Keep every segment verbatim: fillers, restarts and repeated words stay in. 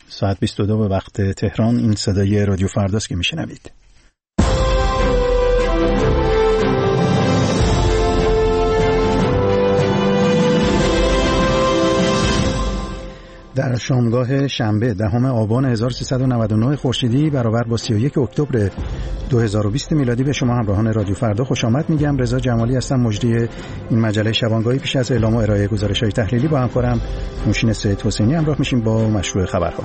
ساعت بیست و دو به وقت تهران. این صدای رادیو فرداست که میشنوید. در شامگاه شنبه دهم آبان هزار و سیصد و نود و نه خورشیدی برابر با سی و یک اکتبر دو هزار و بیست میلادی به شما همراهان رادیو فردا خوش آمد میگم. رضا جمالی هستم، مجری این مجله شبانگاهی. پیش از اعلام و ارائه گزارش‌های تحلیلی با همکارم نوشین سید حسینی همراه میشیم با مشروع خبرها.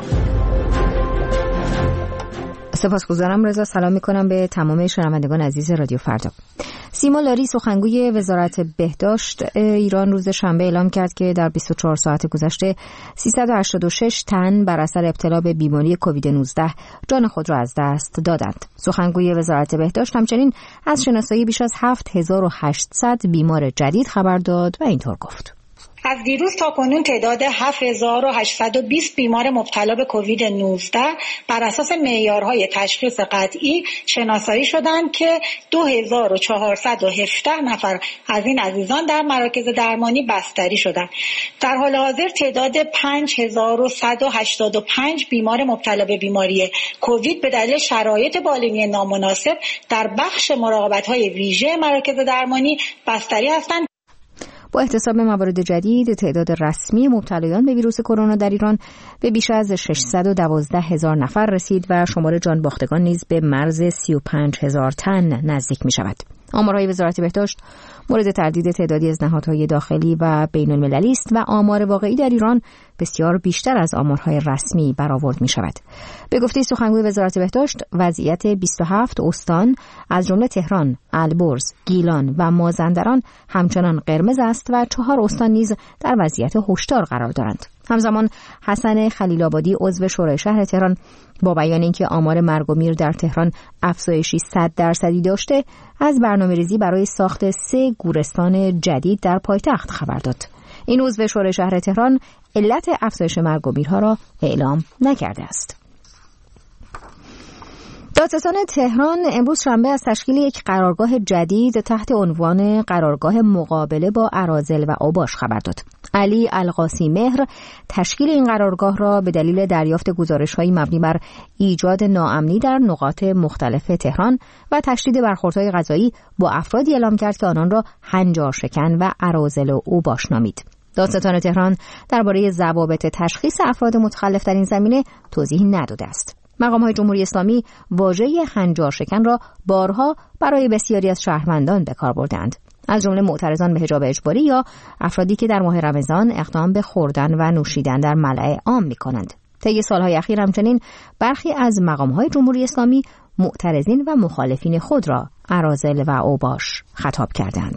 سپاسگزارم رضا. سلام میکنم به تمام شنوندگان عزیز رادیو فردا. سیما لاری سخنگوی وزارت بهداشت ایران روز شنبه اعلام کرد که در بیست و چهار ساعت گذشته سیصد و هشتاد و شش تن بر اثر ابتلا به بیماری کووید نوزده جان خود را از دست دادند. سخنگوی وزارت بهداشت همچنین از شناسایی بیش از هفت هزار و هشتصد بیمار جدید خبر داد و اینطور گفت: از دیروز تا کنون تعداد هفت هزار و هشتصد و بیست بیمار مبتلا به کووید نوزده بر اساس معیارهای تشخیص قطعی شناسایی شدند که دو هزار و چهارصد و هفده نفر از این عزیزان در مراکز درمانی بستری شدند. در حال حاضر تعداد پنج هزار و صد و هشتاد و پنج بیمار مبتلا به بیماری کووید به دلیل شرایط بالینی نامناسب در بخش مراقبت‌های ویژه مراکز درمانی بستری هستند. با احتساب موارد جدید تعداد رسمی مبتلایان به ویروس کرونا در ایران به بیش از ششصد و دوازده هزار نفر رسید و شمار جان باختگان نیز به مرز سی و پنج هزار تن نزدیک می شود. آمارهای وزارت بهداشت مورد تردید تعدادی از نهادهای داخلی و بین المللی است و آمار واقعی در ایران بسیار بیشتر از آمارهای رسمی برآورد می شود. به گفته سخنگوی وزارت بهداشت وضعیت بیست و هفت استان از جمله تهران، البرز، گیلان و مازندران همچنان قرمز است و چهار استان نیز در وضعیت هشدار قرار دارند. همزمان حسن خلیل آبادی عضو شورای شهر تهران با بیان اینکه آمار مرگ و میر در تهران افزایشی صد درصدی داشته از برنامه‌ریزی برای ساخت سه گورستان جدید در پایتخت خبر داد. این عضو شورای شهر تهران علت افزایش مرگ و میرها را اعلام نکرده است. دادستان تهران امروز شنبه از تشکیل یک قرارگاه جدید تحت عنوان قرارگاه مقابله با اراذل و اوباش خبر داد. علی القاسی مهر تشکیل این قرارگاه را به دلیل دریافت گزارش‌های مبنی بر ایجاد ناامنی در نقاط مختلف تهران و تشدید برخوردهای قضایی با افرادی اعلام کرد که آنان را هنجارشکن و اراذل و اوباش نامید. دادستان تهران درباره ضوابط تشخیص افراد متخلف در این زمینه توضیحی نداده است. مقام‌های جمهوری اسلامی واژه هنجارشکن را بارها برای بسیاری از شهروندان به کار بردند، از جمله معترضان به حجاب اجباری یا افرادی که در ماه رمضان اقدام به خوردن و نوشیدن در ملأ عام می‌کنند. طی سال‌های اخیر همچنین برخی از مقام‌های جمهوری اسلامی معترضین و مخالفین خود را اراذل و اوباش خطاب کردند.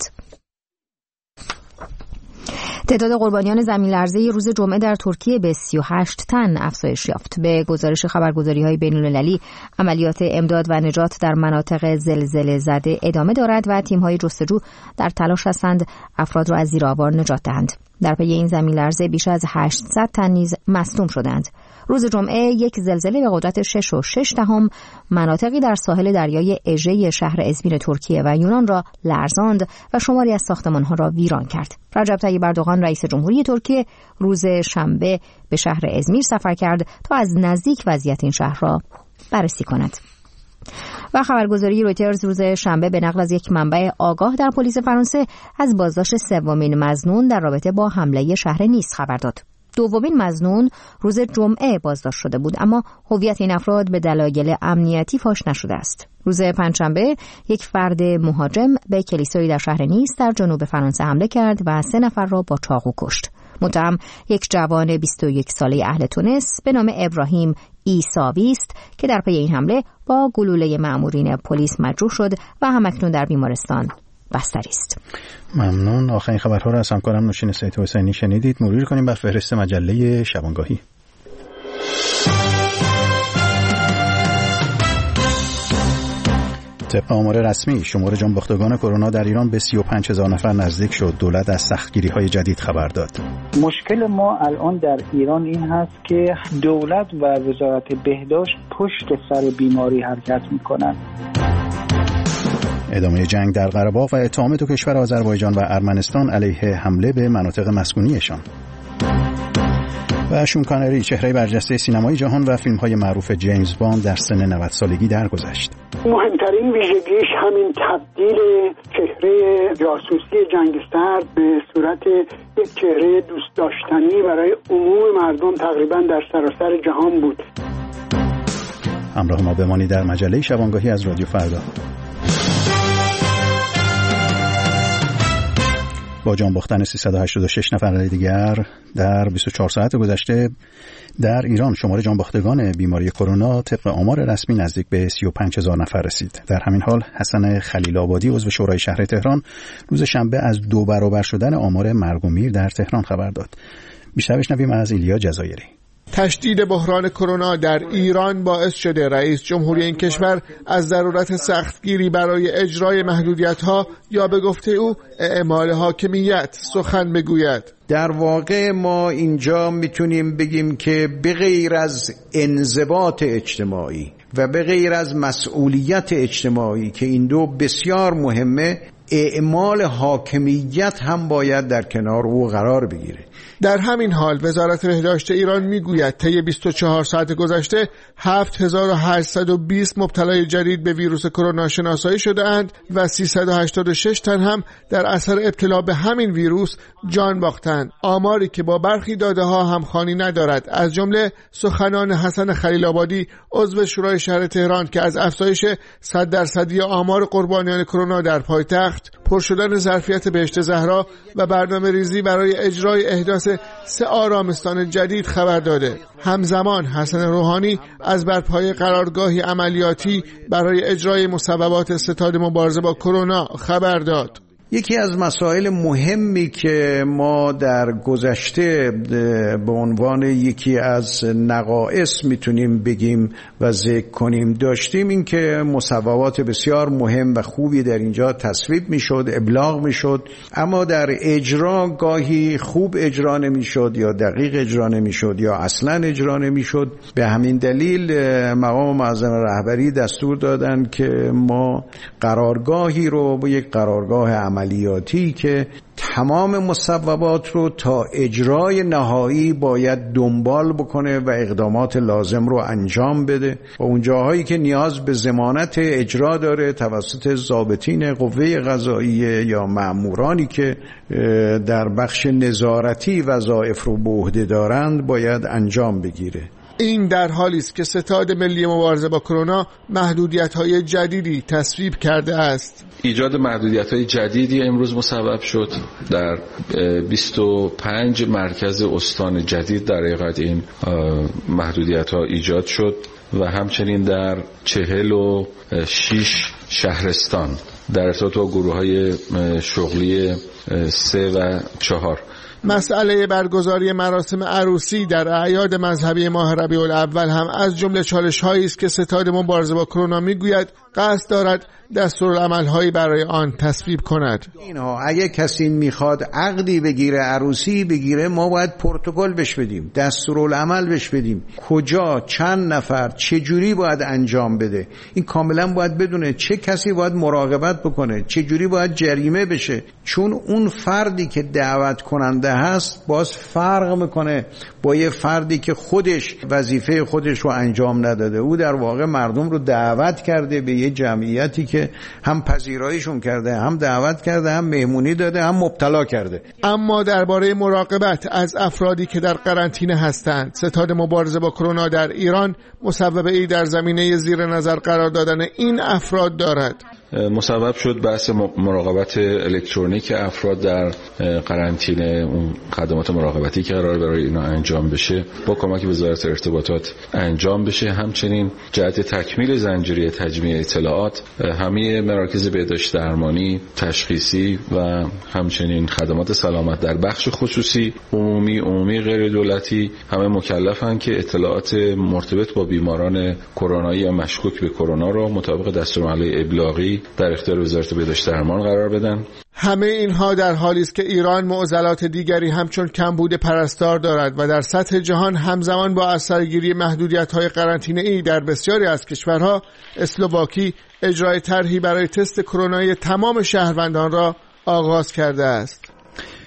تعداد قربانیان زمین لرزه روز جمعه در ترکیه به سی و هشت تن افزایش یافت. به گزارش خبرگزاری‌های بین‌المللی عملیات امداد و نجات در مناطق زلزله زده ادامه دارد و تیم‌های جستجو در تلاش هستند افراد را از زیر آوار نجات دهند. در پی این زمین لرزه بیش از هشتصد تن نیز مصدوم شدند. روز جمعه یک زلزله به قدرت شش و شش دهم مناطقی در ساحل دریای اژه شهر ازمیر ترکیه و یونان را لرزاند و شماری از ساختمان‌ها را ویران کرد. رجب طیب اردوغان رئیس جمهوری ترکیه روز شنبه به شهر ازمیر سفر کرد تا از نزدیک وضعیت این شهر را بررسی کند. و خبرگزاری رویترز روز شنبه به نقل از یک منبع آگاه در پلیس فرانسه از بازداشت سومین مظنون در رابطه با حمله شهر نیس خبر داد. دومین مظنون روز جمعه بازداشت شده بود، اما هویت این افراد به دلایل امنیتی فاش نشده است. روز پنجشنبه یک فرد مهاجم به کلیسایی در شهر نیس در جنوب فرانسه حمله کرد و سه نفر را با چاقو کشت. متهم یک جوان بیست و یک ساله اهل تونس به نام ابراهیم ایساوی است که در پی این حمله با گلوله مأمورین پلیس مجروح شد و همکنون در بیمارستان بستری است. ممنون. آخرین خبرها را از همکارم نوشین سید حسینی شنیدید. مرور کنیم بر فهرست مجله شبانگاهی. طبق آمار رسمی شمار جانباختگان کرونا در ایران به سی و پنج هزار نفر نزدیک شد. دولت از سختگیری‌های جدید خبر داد. مشکل ما الان در ایران این هست که دولت و وزارت بهداشت پشت سر بیماری حرکت می‌کنند. ادامه جنگ در قره باغ و اتهام دو کشور آذربایجان و ارمنستان علیه حمله به مناطق مسکونیشان. و و شون کانری، چهره برجسته سینمای جهان و فیلم‌های معروف جیمز باند، در سن نود سالگی درگذشت. مهمترین ویژگیش همین تبدیل چهره جاسوسی جنگ سرد به صورت یک چهره دوست داشتنی برای عموم مردم تقریبا در سراسر جهان بود. همراه ما بمانید در مجله شبانگاهی از رادیو فردا. با جان باختن سیصد و هشتاد و شش نفر دیگر در بیست و چهار ساعت گذشته در ایران شمار جان باختگان بیماری کرونا طبق آمار رسمی نزدیک به سی و پنج هزار نفر رسید. در همین حال حسن خلیل آبادی عضو شورای شهر تهران روز شنبه از دو برابر شدن آمار مرگ و میر در تهران خبر داد. بیشتر بشنویم از ایلیا جزایری. تشدید بحران کرونا در ایران باعث شده رئیس جمهوری این کشور از ضرورت سختگیری برای اجرای محدودیت‌ها یا به گفته او اعمال حاکمیت سخن بگوید. در واقع ما اینجا میتونیم بگیم که به غیر از انضباط اجتماعی و به غیر از مسئولیت اجتماعی که این دو بسیار مهمه، اعمال حاکمیت هم باید در کنار او قرار بگیره. در همین حال وزارت بهداشت ایران میگوید طی بیست و چهار ساعت گذشته هفت هزار و هشتصد و بیست مبتلای جدید به ویروس کرونا شناسایی شده اند و سیصد و هشتاد و شش تن هم در اثر ابتلا به همین ویروس جان باختند. آماری که با برخی داده ها همخوانی ندارد، از جمله سخنان حسن خلیل آبادی عضو شورای شهر تهران که از افزایش صد درصدی آمار قربانیان کرونا در پایتخت، پر شدن ظرفیت بهشت زهرا و برنامه ریزی برای اجرای احداث سه آرامستان جدید خبر داده. همزمان حسن روحانی از برپای قرارگاهی عملیاتی برای اجرای مصوبات ستاد مبارزه با کرونا خبر داد. یکی از مسائل مهمی که ما در گذشته به عنوان یکی از نقائص میتونیم بگیم و ذکر کنیم داشتیم این که مصوبات بسیار مهم و خوبی در اینجا تصویب میشد، ابلاغ میشد، اما در اجرا گاهی خوب اجرا نمیشد یا دقیق اجرا نمیشد یا اصلا اجرا نمیشد. به همین دلیل مقام معظم رهبری دستور دادن که ما قرارگاهی رو با یک قرارگاه عملیاتی که تمام مصوبات رو تا اجرای نهایی باید دنبال بکنه و اقدامات لازم رو انجام بده و اون جاهایی که نیاز به ضمانت اجرا داره توسط ضابطین قوه قضاییه یا مأمورانی که در بخش نظارتی وظایف رو به عهده دارند باید انجام بگیره. این در حالی است که ستاد ملی مبارزه با کرونا محدودیت‌های جدیدی تصویب کرده است. ایجاد محدودیت‌های جدیدی امروز مسبب شد. در بیست و پنج مرکز استان جدید در حقیقت این محدودیت‌ها ایجاد شد و همچنین در چهل و شش شهرستان در ارتباط با گروه‌های شغلی سه و چهار. مسئله برگزاری مراسم عروسی در اعیاد مذهبی ماه ربیع الاول هم از جمله چالش‌هایی است که ستاد مبارزه با کرونا میگوید قصد دارد دستورالعمل‌هایی برای آن تصویب کند. اینها اگه کسی میخواد عقدی بگیره، عروسی بگیره، ما باید پروتکل بهش بدیم، دستورالعمل بهش بدیم، کجا، چند نفر، چه جوری باید انجام بده. این کاملا باید بدونه چه کسی باید مراقبت بکنه، چه جوری باید جریمه بشه، چون اون فردی که دعوت کننده هست باز فرق میکنه با یه فردی که خودش وظیفه خودش رو انجام نداده. او در واقع مردم رو دعوت کرده به یه جمعیتی که هم پذیراییشون کرده، هم دعوت کرده، هم مهمونی داده، هم مبتلا کرده. اما درباره مراقبت از افرادی که در قرنطینه هستند، ستاد مبارزه با کرونا در ایران مصوبه‌ای در زمینه زیر نظر قرار دادن این افراد دارد. مسبب شد بحث مراقبت الکترونیک افراد در قرنطینه، اون خدمات مراقبتی که قرار برای اینا انجام بشه با کمک وزارت ارتباطات انجام بشه. همچنین جهت تکمیل زنجیره تجمیع اطلاعات همه مراکز بهداشت درمانی، تشخیصی و همچنین خدمات سلامت در بخش خصوصی، عمومی، عمومی غیر دولتی همه مکلفن که اطلاعات مرتبط با بیماران کرونایی یا مشکوک به کرونا رو مطابق دستورالعمل ابلاغی در اختیار وزارت بهداشت درمان قرار بدن. همه اینها در حالی است که ایران معضلات دیگری همچون کمبود پرستار دارد و در سطح جهان همزمان با اثرگیری محدودیت‌های قرنطینه‌ای در بسیاری از کشورها، اسلواکی اجرای طرحی برای تست کرونایی تمام شهروندان را آغاز کرده است.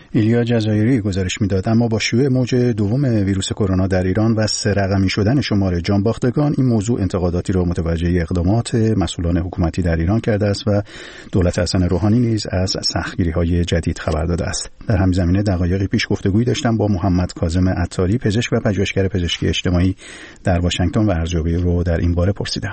ایلیا جزایری گزارش میداد. اما با شیوع موج دوم ویروس کرونا در ایران و سه رقمی شدن شمار جانباختگان، این موضوع انتقاداتی را متوجه اقدامات مسئولان حکومتی در ایران کرده است و دولت حسن روحانی نیز از سختگیری‌های جدید خبر داده است. در همین زمینه دقایقی پیش گفتگویی داشتم با محمد کاظم عطاری، پزشک و پژوهشگر پزشکی اجتماعی در واشنگتن و ارزیابی رو در این باره پرسیدم.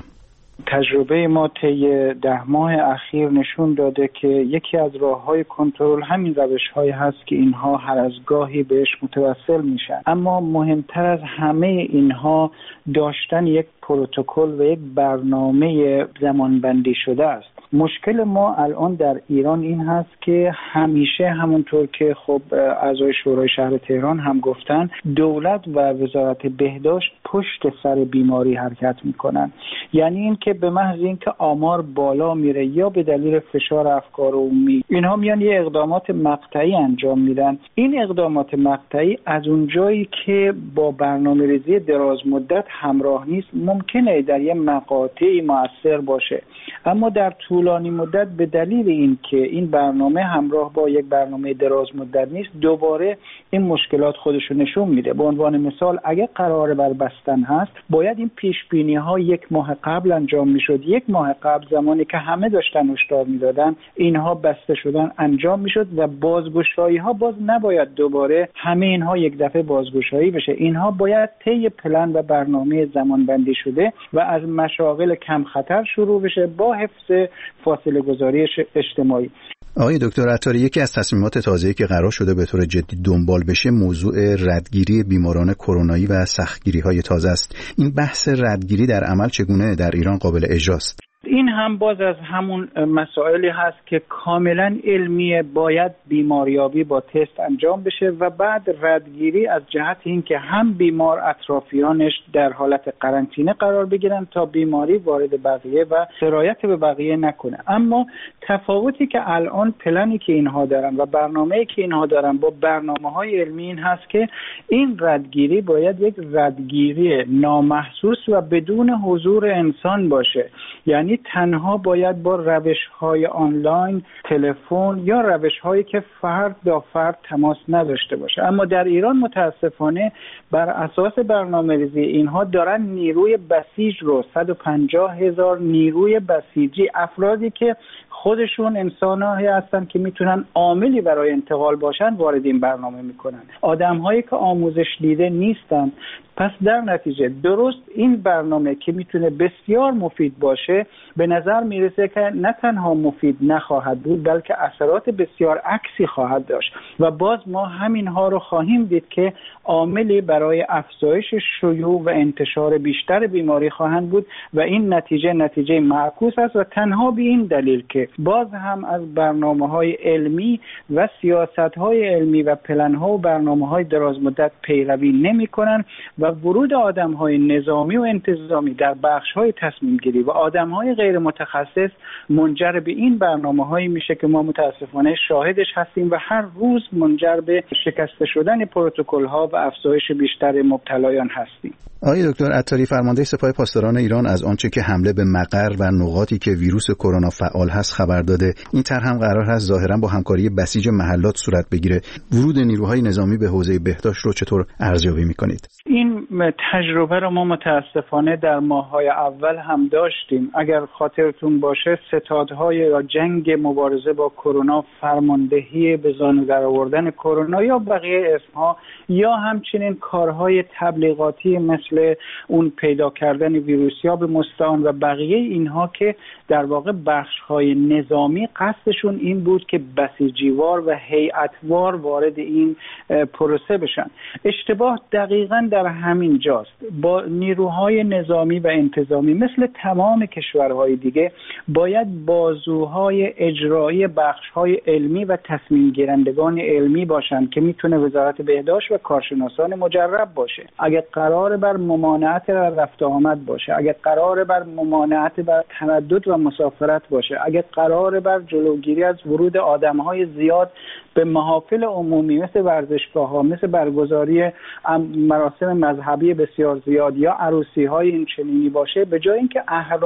تجربه ما طی ده ماه اخیر نشون داده که یکی از راه‌های کنترل همین روش‌هایی هست که اینها هر از گاهی بهش متوسل میشن. اما مهمتر از همه اینها داشتن یک پروتکل و یک برنامه زمانبندی شده است. مشکل ما الان در ایران این هست که همیشه همونطور که خب اعضای شورای شهر تهران هم گفتن، دولت و وزارت بهداشت پشت سر بیماری حرکت میکنن. یعنی این که به محض اینکه آمار بالا میره یا به دلیل فشار افکار عمومی، اینها میان یه اقدامات مقطعی انجام میدن. این اقدامات مقطعی از اونجایی که با برنامه‌ریزی دراز مدت همراه نیست، ممکنه در یه مقاطعی مؤثر باشه، اما در طولانی مدت به دلیل این که این برنامه همراه با یک برنامه دراز مدت نیست، دوباره این مشکلات خودشو نشون میده. به عنوان مثال اگه قرار بر بستن هست، باید این پیش بینی ها یک ماه قبل انجام میشد. یک ماه قبل زمانی که همه داشتن هشدار میدادن اینها بسته شدن انجام میشد و بازگشایی ها باز نباید دوباره همه اینها یک دفعه بازگشایی بشه. اینها باید طی پلن و برنامه زمان بندی شده و از مشاغل کم خطر شروع بشه با حفظ فاصله گذاری اجتماعی. آقای دکتر عطاری، یکی از تصمیمات تازه‌ای که قرار شده به طور جدی دنبال بشه موضوع ردگیری بیماران کرونایی و سختگیری‌های تازه است. این بحث ردگیری در عمل چگونه در ایران قابل اجراست؟ این هم باز از همون مسائلی هست که کاملا علمیه. باید بیماریابی با تست انجام بشه و بعد ردگیری از جهت این که هم بیمار اطرافیانش در حالت قرنطینه قرار بگیرن تا بیماری وارد بقیه و سرایت به بقیه نکنه. اما تفاوتی که الان پلنی که اینها دارن و برنامه‌ای که اینها دارن با برنامه‌های علمی این هست که این ردگیری باید یک ردگیری نامحسوس و بدون حضور انسان باشه. یعنی تنها باید با روش‌های آنلاین، تلفن یا روش‌هایی که فرد با فرد تماس نداشته باشه. اما در ایران متاسفانه بر اساس برنامه‌ریزی اینها دارن نیروی بسیج رو صد و پنجاه هزار نیروی بسیجی، افرادی که خودشون انسان‌هایی هستن که میتونن عاملی برای انتقال باشن، وارد این برنامه میکنن. آدم‌هایی که آموزش دیده نیستن. پس در نتیجه درست این برنامه که میتونه بسیار مفید باشه، به نظر میرسه که نه تنها مفید نخواهد بود بلکه اثرات بسیار عکسی خواهد داشت و باز ما همینها رو خواهیم دید که عاملی برای افزایش شیوع و انتشار بیشتر بیماری خواهند بود و این نتیجه نتیجه معکوس است و تنها به این دلیل که باز هم از برنامه‌های علمی و سیاست‌های علمی و پلن‌ها و برنامه‌های درازمدت پیروی نمی‌کنن و ورود آدم‌های نظامی و انتظامی در بخش‌های تصمیم گیری و آدم‌های غیر متخصص منجر به این برنامه‌هایی میشه که ما متاسفانه شاهدش هستیم و هر روز منجر به شکسته شدن پروتکل‌ها و افزایش بیشتر مبتلایان هستیم. آقای دکتر عطاری، فرمانده سپاه پاسداران ایران از آنچه که حمله به مقر و نقاطی که ویروس کرونا فعال هست خبر داده. این طرح هم قرار هست ظاهراً با همکاری بسیج محلات صورت بگیره. ورود نیروهای نظامی به حوزه بهداشت رو چطور ارزیابی می‌کنید؟ این تجربه رو ما متاسفانه در ماه‌های اول هم داشتیم. اگر خاطرتون باشه ستادهای یا جنگ مبارزه با کرونا، فرماندهی به زانو درآوردن کرونا یا بقیه اسمها یا همچنین کارهای تبلیغاتی مثل اون پیدا کردن ویروسیاب مستعان و بقیه اینها که در واقع بخش‌های نظامی قصدشون این بود که بسیجیوار و هیئتوار وارد این پروسه بشن. اشتباه دقیقاً در همین جاست. با نیروهای نظامی و انتظامی مثل تمام کشورهای دیگه باید بازوهای اجرایی بخش‌های علمی و تصمیم گیرندگان علمی باشن که میتونه وزارت بهداشت و کارشناسان مجرب باشه. اگه قرار بر ممانعت رفت آمد باشه، اگه قرار بر ممانعت بر تردد و مسافرت باشه، اگه قرار بر جلوگیری از ورود آدم‌های زیاد به محافل عمومی مثل ورزشگاه‌ها، مثل برگزاری مراسم مذهبی بسیار زیاد یا عروسی‌های این چنینی باشه، به جای اینکه اهرم‌های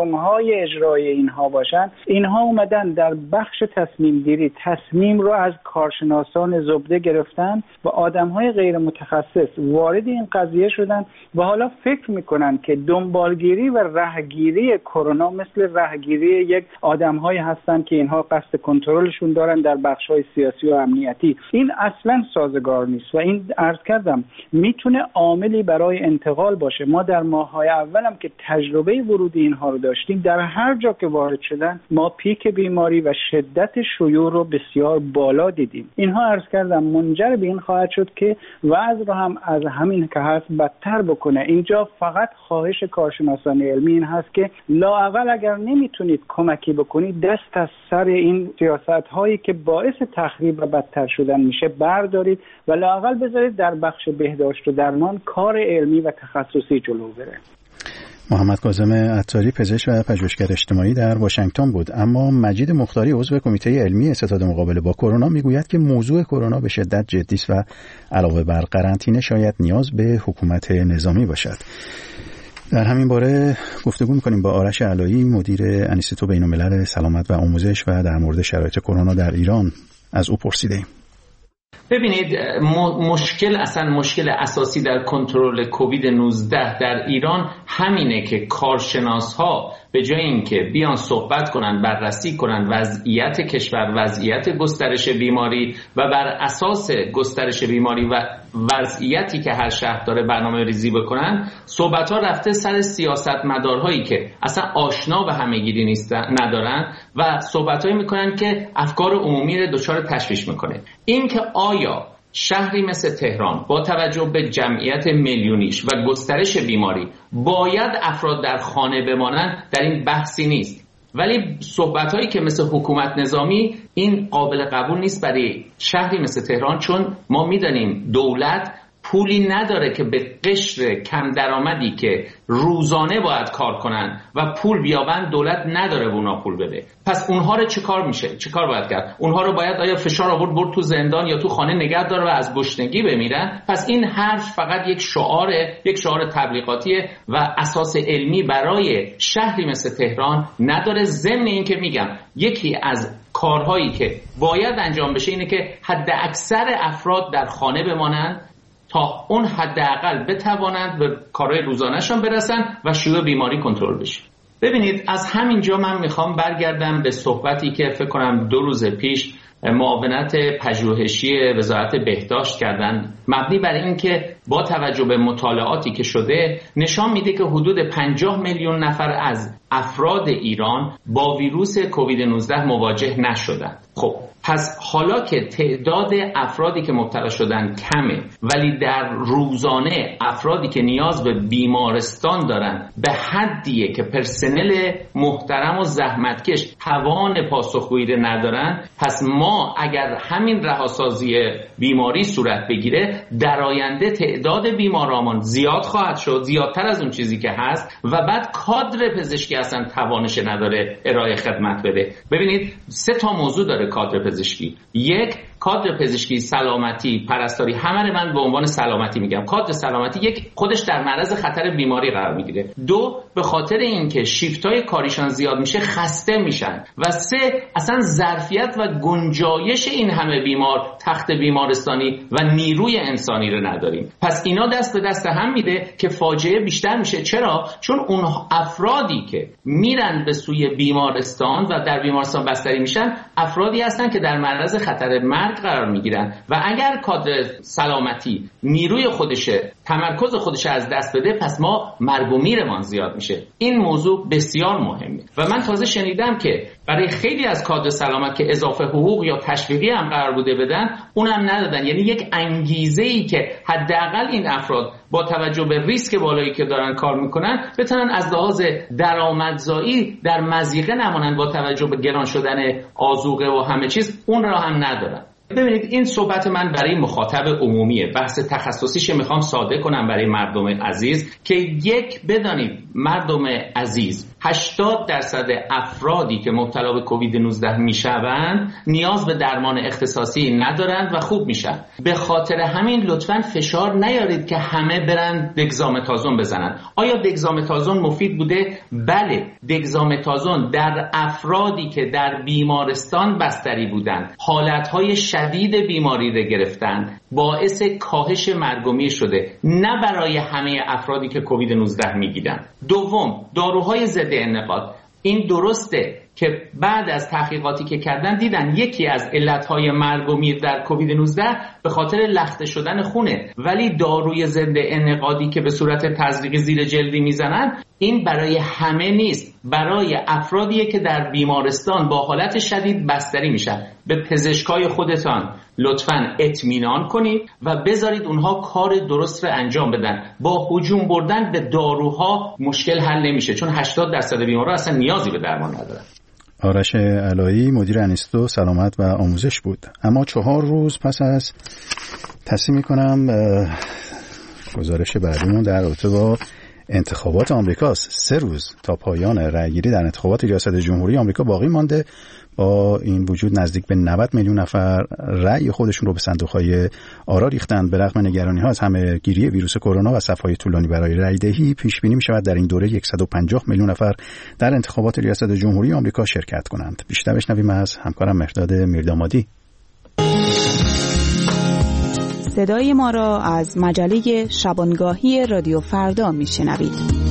بالای اجرای اینها باشن، اینها اومدن در بخش تصمیم گیری تصمیم رو از کارشناسان زبده گرفتن و آدم‌های غیر متخصص وارد این قضیه شدن و حالا فکر میکنن که دنبالگیری و رهگیری کرونا مثل رهگیری یک آدم‌هایی هستن که اینها قصد کنترلشون دارن در بخش‌های سیاسی و امنیتی. این اصلا سازگار نیست و این عرض کردم میتونه عاملی برای انتقال باشه. ما در ماه‌های اولم که تجربه ورود اینها رو داشتیم، در هر جا که وارد شدن ما پیک بیماری و شدت شیوع رو بسیار بالا دیدیم. اینها عرض کردم منجر به این خواهد شد که وضع رو هم از همین که هست بدتر بکنه. اینجا فقط خواهش کارشناسان علمی این هست که لااقل اگر نمیتونید کمکی بکنید، دست از سر این سیاست‌هایی که باعث تخریب و بدتر شدن میشه بردارید و لااقل بذارید در بخش بهداشت و درمان کار علمی و تخصصی جلو بره. محمد کاظم عطاری پزشک و پژوهشگر اجتماعی در واشنگتن بود. اما مجید مختاری عضو کمیته علمی ستاد مقابله با کرونا میگوید که موضوع کرونا به شدت جدی است و علاوه بر قرنطینه شاید نیاز به حکومت نظامی باشد. در همین باره گفتگو می‌کنیم با آرش علایی، مدیر انستیتو بین‌الملل سلامت و آموزش، و در مورد شرایط کرونا در ایران از او پرسیدیم. ببینید مشکل اصلا مشکل اساسی در کنترل کووید نوزده در ایران همینه که کارشناس‌ها به جای اینکه بیان صحبت کنن، بررسی کنن وضعیت کشور، وضعیت گسترش بیماری و بر اساس گسترش بیماری و وضعیتی که هر شهر داره برنامه ریزی بکنن، صحبت‌ها رفته سر سیاستمدارهایی که اصلا آشنا به همه‌گیری نیستن ندارن و صحبت‌هایی میکنن که افکار عمومی رو دچار تشویش میکنه. این که آیا شهری مثل تهران با توجه به جمعیت میلیونیش و گسترش بیماری باید افراد در خانه بمانند، در این بحثی نیست. ولی صحبت‌هایی که مثل حکومت نظامی، این قابل قبول نیست برای شهری مثل تهران، چون ما می‌دانیم دولت پولی نداره که به قشر کم درآمدی که روزانه باید کار کنن و پول بیابن، دولت نداره به اونا پول بده. پس اونها رو چه کار میشه؟ چه کار باید کرد؟ اونها رو باید آیا فشار آورد برد تو زندان یا تو خانه نگه داره و از گشنگی بمیرن؟ پس این حرف فقط یک شعاره، یک شعار تبلیغاتیه و اساس علمی برای شهری مثل تهران نداره. ضمن این که میگم یکی از کارهایی که باید انجام بشه اینه که حد اکثر افراد در خانه بمانند تا اون حداقل بتوانند به کارهای روزانه‌شان برسن و شیوع بیماری کنترل بشه. ببینید از همینجا من میخوام برگردم به صحبتی که فکر کنم دو روز پیش معاونت پژوهشی وزارت بهداشت کردن، مبنی بر این که با توجه به مطالعاتی که شده نشان میده که حدود پنجاه میلیون نفر از افراد ایران با ویروس کووید نوزده مواجه نشدند. خب پس حالا که تعداد افرادی که مبتلا شدن کمه، ولی در روزانه افرادی که نیاز به بیمارستان دارن به حدیه که پرسنل محترم و زحمتکش توان پاسخگویی ندارن، پس ما اگر همین رهاسازی بیماری صورت بگیره، در آینده تعداد بیماران زیاد خواهد شد، زیادتر از اون چیزی که هست، و بعد کادر پزشکی اصلا توانش نداره ارائه خدمت بده. ببینید سه تا موضوع داره کادر پزشکی. یک، کادر پزشکی سلامتی پرستاری، همه رو من به عنوان سلامتی میگم. کادر سلامتی یک خودش در معرض خطر بیماری قرار میگیره. دو، به خاطر اینکه شیفت‌های کاریشان زیاد میشه خسته میشن. و سه، اصلا ظرفیت و گنجایش این همه بیمار تخت بیمارستانی و نیروی انسانی رو نداریم. پس اینا دست به دست هم میده که فاجعه بیشتر میشه. چرا؟ چون اون افرادی که میرن به سوی بیمارستان و در بیمارستان بستری میشن، افرادی هستن که در معرض خطر مرگ قرار میگیرن و اگر کادر سلامتی نیروی خودشه، تمرکز خودش از دست بده، پس ما مرگ و میرمان زیاد میشه. این موضوع بسیار مهمه و من تازه شنیدم که برای خیلی از کادر سلامت که اضافه حقوق یا تشویقی هم قرار بوده بدن، اونم ندادن. یعنی یک انگیزه‌ای که حداقل این افراد با توجه به ریسک بالایی که دارن کار میکنن بتونن از لحاظ درآمدزایی در مضیقه نمونن با توجه به گران شدن آذوقه و همه چیز، اون را هم ندارن. ببینید این صحبت من برای مخاطب عمومیه، بحث تخصصیش میخوام ساده کنم برای مردم عزیز که یک بدانید مردم عزیز هشتاد درصد افرادی که مبتلا به کووید نوزده میشوند نیاز به درمان اختصاصی ندارند و خوب میشن. به خاطر همین لطفاً فشار نیارید که همه برن دگزامتازون بزنن. آیا دگزامتازون مفید بوده؟ بله، دگزامتازون در افرادی که در بیمارستان بستری بودند، حالتهای شدید بیماری را گرفتند، باعث کاهش مرگ و میر شده، نه برای همه افرادی که کووید نوزده میگیرن. دوم، داروهای ضد انعقاد. این درسته که بعد از تحقیقاتی که کردن دیدن یکی از علتهای مرگ و میر در کووید نوزده به خاطر لخته شدن خونه، ولی داروی ضد انعقادی که به صورت تزریقی زیر جلدی میزنن این برای همه نیست، برای افرادیه که در بیمارستان با حالت شدید بستری میشن. به پزشکای خودتان لطفاً اطمینان کنید و بذارید اونها کار درست رو انجام بدن. با هجوم بردن به داروها مشکل حل نمیشه، چون هشتاد درصد بیمارا اصلا نیازی به درمان ندارن. آرش علایی مدیر انستیتو سلامت و آموزش بود. اما چهار روز پس از تصمیم میکنم گزارش بعدیمون در رابطه با انتخابات آمریکاست. سه روز تا پایان رأیگیری در انتخابات ریاست جمهوری آمریکا باقی مانده. با این وجود نزدیک به نود میلیون نفر رأی خودشون رو به صندوق‌های آرا ریختند. به رغم نگرانی‌ها از همه‌گیری ویروس کرونا و صف‌های طولانی برای رأی‌دهی، پیش بینی می‌شود در این دوره صد و پنجاه میلیون نفر در انتخابات ریاست جمهوری آمریکا شرکت کنند. بیشتر بشنویم از همکارم مهرداد میردامادی. صدای ما را از مجله شبانگاهی رادیو فردا میشنوید.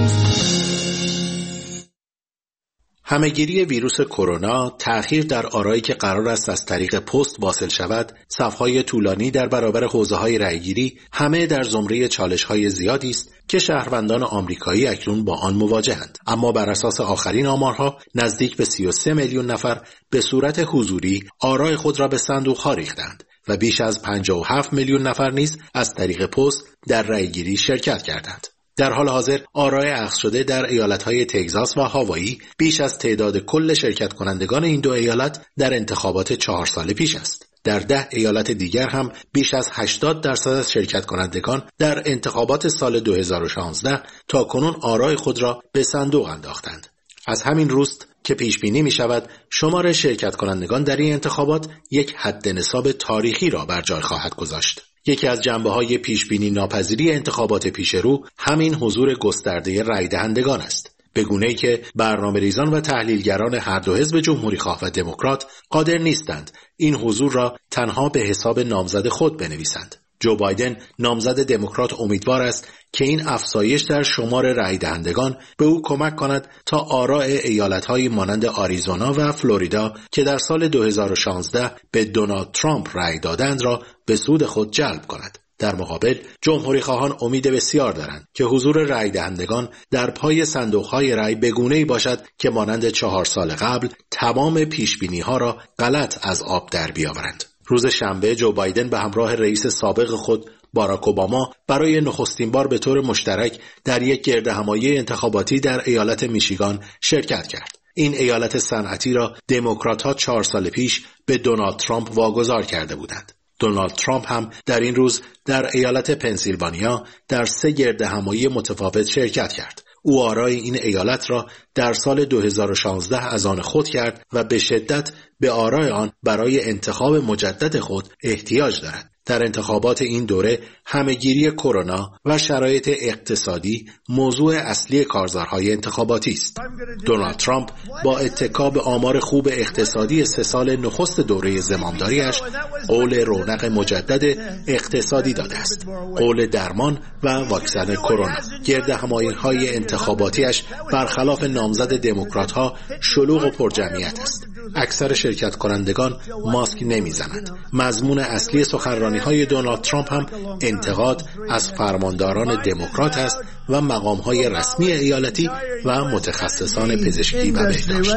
همه‌گیری ویروس کرونا، تأخیر در آرایی که قرار است از طریق پست واصل شود، صف‌های طولانی در برابر حوزه‌های رأیگیری، همه در زمره چالش‌های زیادی است که شهروندان آمریکایی اکنون با آن مواجهند. اما بر اساس آخرین آمارها، نزدیک به سی و سه میلیون نفر به صورت حضوری آرای خود را به صندوق‌ها ریختند و بیش از پنجاه و هفت میلیون نفر نیز از طریق پست در رأیگیری شرکت کردند. در حال حاضر آرای اخذ شده در ایالت‌های تگزاس و هاوایی بیش از تعداد کل شرکت کنندگان این دو ایالت در انتخابات چهار سال پیش است. در ده ایالت دیگر هم بیش از هشتاد درصد از شرکت کنندگان در انتخابات سال دو هزار و شانزده تا کنون آرای خود را به صندوق انداختند. از همین روست که پیش بینی می شود شمار شرکت کنندگان در این انتخابات یک حد نصاب تاریخی را بر جای خواهد گذاشت. یکی از جنبه‌های پیش‌بینی ناپذیری انتخابات پیش رو همین حضور گسترده رای دهندگان است، به گونه‌ای که برنامه‌ریزان و تحلیلگران هر دو حزب جمهوری‌خواه و دموکرات قادر نیستند این حضور را تنها به حساب نامزد خود بنویسند. جو بایدن نامزد دموکرات امیدوار است که این افزایش در شمار رای دهندگان به او کمک کند تا آراء ایالت‌های مانند آریزونا و فلوریدا که در سال دو هزار و شانزده به دونالد ترامپ رای دادند را به سود خود جلب کند. در مقابل جمهوری خواهان امید بسیار دارند که حضور رای دهندگان در پای صندوق‌های رای به گونه‌ای باشد که مانند چهار سال قبل تمام پیش‌بینی‌ها را غلط از آب در بیاورند. روز شنبه جو بایدن به همراه رئیس سابق خود باراک اوباما برای نخستین بار به طور مشترک در یک گردهمایی انتخاباتی در ایالت میشیگان شرکت کرد. این ایالت صنعتی را دموکرات‌ها چهار سال پیش به دونالد ترامپ واگذار کرده بودند. دونالد ترامپ هم در این روز در ایالت پنسیلوانیا در سه گردهمایی متفاوت شرکت کرد. او آرای این ایالت را در سال دو هزار و شانزده از آن خود کرد و به شدت به آرای آن برای انتخاب مجدد خود احتیاج دارد. در انتخابات این دوره همه‌گیری کرونا و شرایط اقتصادی موضوع اصلی کارزارهای انتخاباتی است. دونالد ترامپ با اتکا به آمار خوب اقتصادی سه سال نخست دوره زمامداریش قول رونق مجدد اقتصادی داده است. قول درمان و واکسن کرونا. گردهمایی‌های انتخاباتیش برخلاف نامزد دموکرات‌ها شلوغ و پرجمعیت است. اکثر شرکت کنندگان ماسک نمیزنند. مضمون اصلی سخنرانی‌های دونالد ترامپ هم انتقاد از فرمانداران دموکرات است و مقام‌های رسمی ایالتی و متخصصان پزشکی و بهداشت.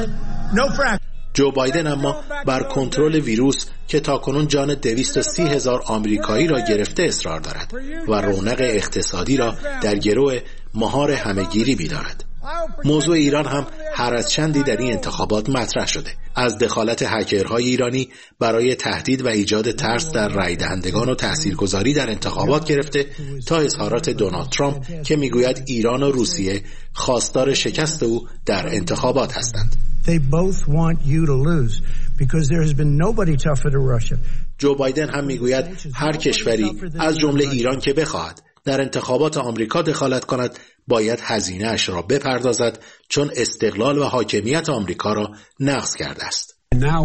جو بایدن اما بر کنترل ویروس که تاکنون جان دویست و سی هزار آمریکایی را گرفته اصرار دارد و رونق اقتصادی را در گرو مهار همه‌گیری می‌دارد. موضوع ایران هم هر از چندی در این انتخابات مطرح شده. از دخالت هکرهای ایرانی برای تهدید و ایجاد ترس در رای دهندگان و تاثیرگذاری در انتخابات گرفته تا اظهارات دونالد ترامپ که میگوید ایران و روسیه خواستار شکست او در انتخابات هستند. جو بایدن هم میگوید هر کشوری از جمله ایران که بخواهد در انتخابات آمریکا دخالت کند باید هزینه اش را بپردازد، چون استقلال و حاکمیت آمریکا را نقض کرده است.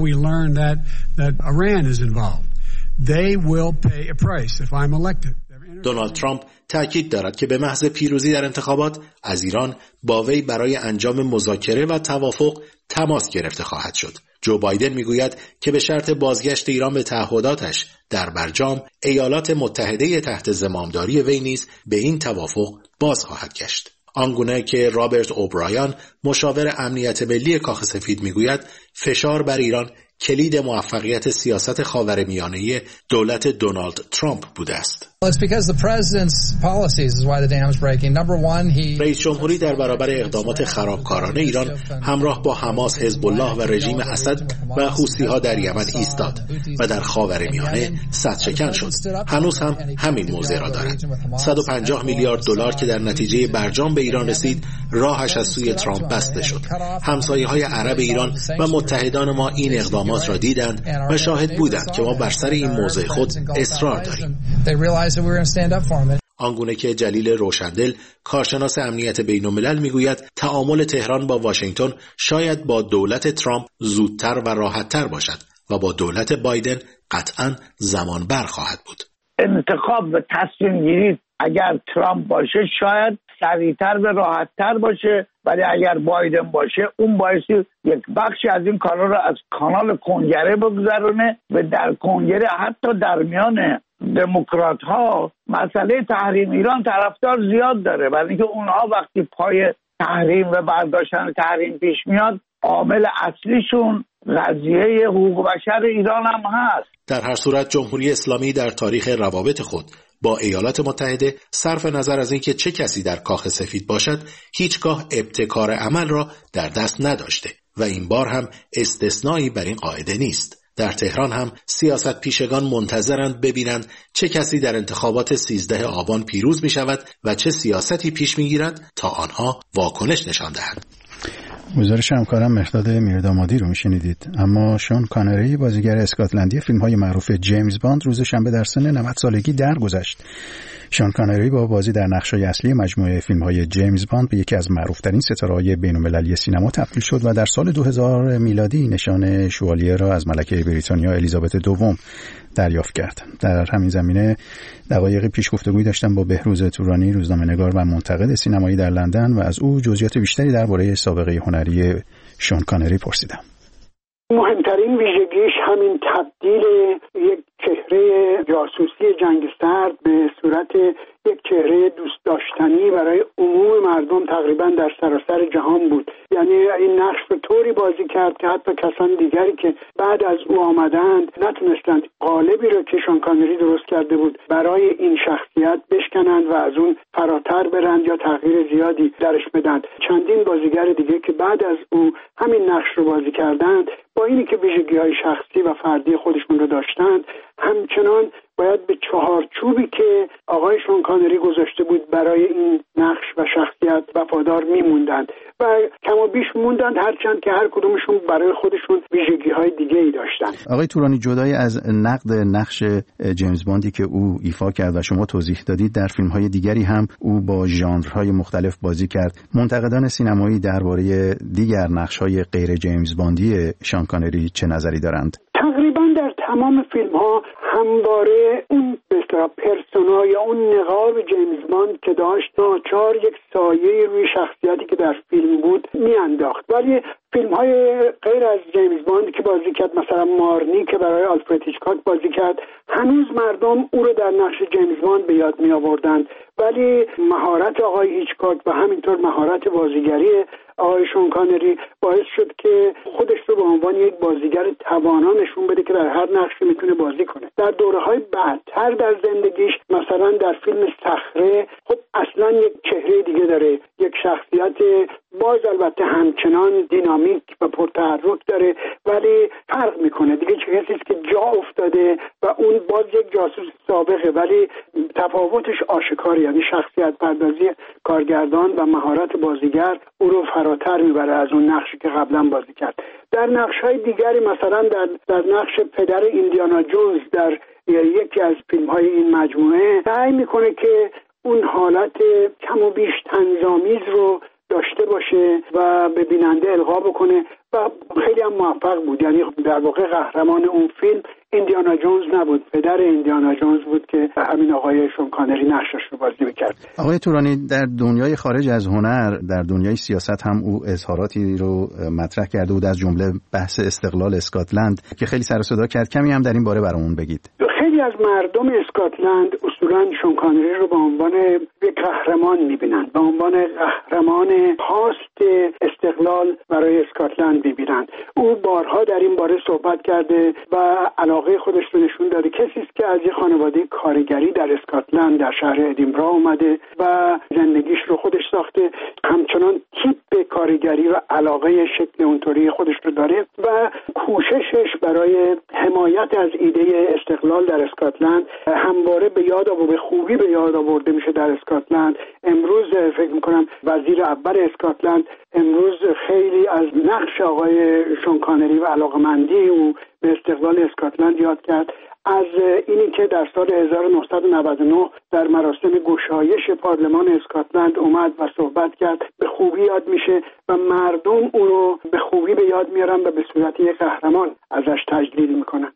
دونالد ترامپ تأکید دارد که به محض پیروزی در انتخابات از ایران با وی برای انجام مذاکره و توافق تماس گرفته خواهد شد. جو بایدن میگوید که به شرط بازگشت ایران به تعهداتش در برجام، ایالات متحده تحت زمامداری وی نیز به این توافق باز خواهد گشت. آنگونه که رابرت اوبرایان مشاور امنیت ملی کاخ سفید میگوید فشار بر ایران کلید موفقیت سیاست خاورمیانه دولت دونالد ترامپ بوده است. رئیس جمهوری در برابر اقدامات خرابکارانه ایران همراه با حماس، حزب الله و رژیم اسد و حوثی‌ها در یمن ایستاد و در خاورمیانه صدشکن شد. هنوز هم همین موضع را دارد. صد و پنجاه میلیارد دلار که در نتیجه برجام به ایران رسید، راهش از سوی ترامپ بسته شد. همسایه‌های عرب ایران و متحدان ما این اقدامات را دیدند و شاهد بودند که ما بر سر این موضع خود اصرار داریم. آنگونه که جلیل روشندل کارشناس امنیت بین الملل میگوید تعامل تهران با واشنگتن شاید با دولت ترامپ زودتر و راحتتر باشد و با دولت بایدن قطعاً زمان بر خواهد بود. انتخاب و تصمیم گیری اگر ترامپ باشه شاید سریعتر و راحتتر باشه، ولی اگر بایدن باشه اون باعثی یک بخشی از این کارا رو از کانال کنگره بگذرونه و در کنگره حتی در میان دموکرات ها مسئله تحریم ایران طرفدار زیاد داره، برای اینکه اونها وقتی پای تحریم و برداشتن تحریم پیش میاد عامل اصلیشون قضیه حقوق بشر ایران هم هست. در هر صورت جمهوری اسلامی در تاریخ روابط خود با ایالات متحده صرف نظر از اینکه چه کسی در کاخ سفید باشد هیچگاه ابتکار عمل را در دست نداشته و این بار هم استثنایی بر این قاعده نیست. در تهران هم سیاست پیشگان منتظرند ببینند چه کسی در انتخابات سیزده آبان پیروز می شود و چه سیاستی پیش می گیرد تا آنها واکنش نشان دهند. گزارش همکارم مهرداد میردامادی رو میشنیدید. اما شون کانری بازیگر اسکاتلندی فیلم‌های معروف جیمز باند روز شنبه در سن نود سالگی درگذشت. شون کانری با بازی در نقش‌های اصلی مجموعه فیلم‌های جیمز باند به یکی از معروف‌ترین ستاره‌های بین‌المللی سینما تبدیل شد و در سال دو هزار میلادی نشان شوالیه را از ملکه بریتانیا الیزابت دوم دریافت کرد. در همین زمینه دقایقی پیش گفتگویی داشتم با بهروز تورانی، روزنامه‌نگار و منتقد سینمایی در لندن و از او جزئیات بیشتری درباره سابقه هنری شون کانری پرسیدم. مهمترین ویژگیش همین تبدیل یک چهره جاسوسی جنگ سرد به صورت یک چهره دوست داشتنی برای عموم مردم تقریبا در سراسر جهان بود. یعنی این نقش رو طوری بازی کرد که حتی کسان دیگری که بعد از او آمدند نتونستند قالبی رو که شون کانری درست کرده بود برای این شخصیت بشکنند و از اون فراتر برند یا تغییر زیادی درش بدند. چندین بازیگر دیگه که بعد از او همین نقش رو بازی کردند با اینی که ویژگی‌های شخصی و فردی خودشون رو داشتند همچنان باید به چهارچوبی که آقای شون کانری گذاشته بود برای این نقش و شخصیت وفادار میموندند و کم و بیش موندند، هرچند که هر کدومشون برای خودشون ویژگی‌های دیگه‌ای داشتند. آقای تورانی، جدای از نقد نقش جیمز باندی که او ایفا کرد و شما توضیح دادید، در فیلم‌های دیگری هم او با ژانرهای مختلف بازی کرد. منتقدان سینمایی درباره دیگر نقش‌های غیر جیمز باندی شون کانری چه نظری دارند؟ تقریبا در تمام فیلم ها همواره اون به اصطلاح پرسونا یا اون نقاب جیمز باند که داشت ناچار یک سایه روی شخصیتی که در فیلم بود میانداخت. ولی فیلم های غیر از جیمز باند که بازی کرد، مثلا مارنی که برای آلفرد هیچکاک بازی کرد، هنوز مردم او رو در نقش جیمز باند به یاد می آوردند. ولی مهارت آقای هیچکاک و همینطور مهارت بازیگری آقای شون کانری باعث شد که خودش رو به عنوان یک بازیگر توانا نشون بده که در هر نقشی میتونه بازی کنه. در دوره‌های بعدتر در زندگیش، مثلا در فیلم صخره، خب اصلا یک چهره دیگه داره، یک شخصیت باز البته همچنان دینامیک و پرتحرک داره، ولی فرق میکنه دیگه. چه کسی است که جا افتاده و اون باز یک جاسوس سابقه، ولی تفاوتش آشکاره، یعنی شخصیت پردازی کارگردان و مهارت بازیگر او رو فراتر میبره از اون نقشی که قبلا بازی کرد. در نقش‌های دیگری مثلا در در نقش پدر ایندیانا جونز در یکی از فیلم‌های این مجموعه سعی میکنه که اون حالت کم و بیش طنزآمیز رو داشته باشه و به بیننده القا بکنه و خیلی هم موفق بود. یعنی در واقع قهرمان اون فیلم ایندیانا جونز نبود، پدر ایندیانا جونز بود که همین آقای شون کانری نقشش رو بازی می‌کرد. آقای تورانی، در دنیای خارج از هنر، در دنیای سیاست هم او اظهاراتی رو مطرح کرده بود، از جمله بحث استقلال اسکاتلند که خیلی سر و صدا کرد. کمی هم در این باره برامون بگید. خیلی از مردم اسکاتلند اصولاً شون کانری رو به عنوان یک قهرمان می‌بینند، به عنوان قهرمان خواست استقلال برای اسکاتلند می‌بینند. او بارها در این باره صحبت کرده و علاقه خودش رو نشون داده. کسی است که از یک خانواده کارگری در اسکاتلند در شهر ادینبرا اومده و زندگیش رو خودش ساخته، همچنان تیپ کارگری و علاقه شکل اونطوری خودش رو داره و کوششش برای حمایت از ایده استقلال در اسکاتلند همواره به یاد و به خوبی به یاد آورده میشه در اسکاتلند. امروز فکر میکنم وزیر اول اسکاتلند امروز خیلی از نقش آقای شون کانری و علاقمندی او به استقلال اسکاتلند یاد کرد. از اینی که در سال هزار و نهصد و نود و نه در مراسم گشایش پارلمان اسکاتلند اومد و صحبت کرد به خوبی یاد میشه و مردم او رو به خوبی به یاد میارن و به صورت یک قهرمان ازش تجلیل میکنن.